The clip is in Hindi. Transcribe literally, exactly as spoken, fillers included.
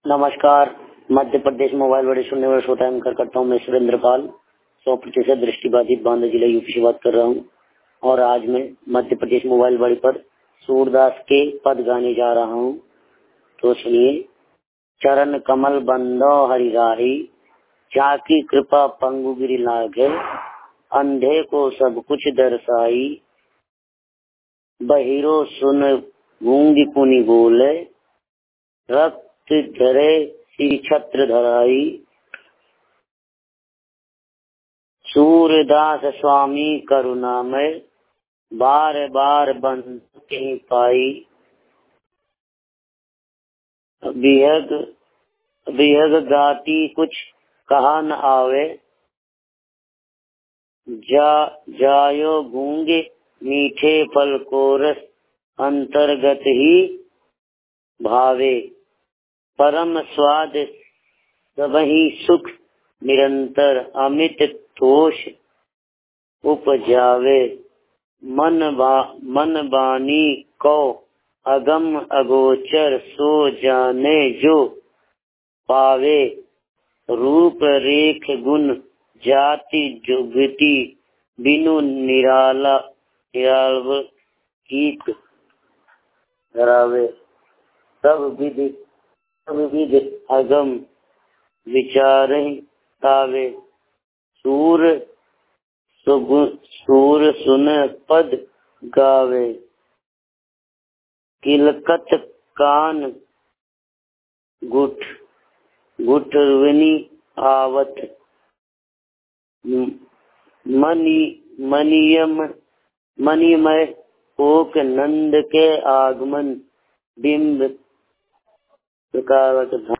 नमस्कार। मध्य प्रदेश मोबाइल बड़े सुनने वाले श्रोता एवं करता हूँ। मैं सुरेंद्र पाल सौ प्रतिशत दृष्टिबाधित बांदा जिला यूपी से बात कर रहा हूँ और आज मैं मध्य प्रदेश मोबाइल बड़ी पर सूरदास के पद गाने जा रहा हूँ। तो सुनिए। चरण कमल बंदो हरि राही, जाकी कृपा पंगु गिरि लागे, अंधे को सब कुछ दर्शाई, बहिरो सुन गूंगी पुनि बोले, रक्त धरे श्री छत्र धराई। सूरदास स्वामी करुणामय, बार बार बंद के पाई। बिहग बिहग गाती कुछ कहा न आवे, जा जायो गूंगे मीठे फल को रस अंतर्गत ही भावे। परम स्वाद सबहि सुख निरंतर, अमित तोष उपजावे। मन बा मन बानी को अगम अगोचर, सो जाने जो पावे। रूप रेख गुण जाति जुगति, बिनु निराला निराल गीत धरावे। सब विधि सब विधि अगम विचार तावे। सूर सूर सुन पद गावे, किलकत कान गुठ गुठरवनी आवत। मनी मनियम मणिमय कोक नंद के आगमन, बिंब प्रकारत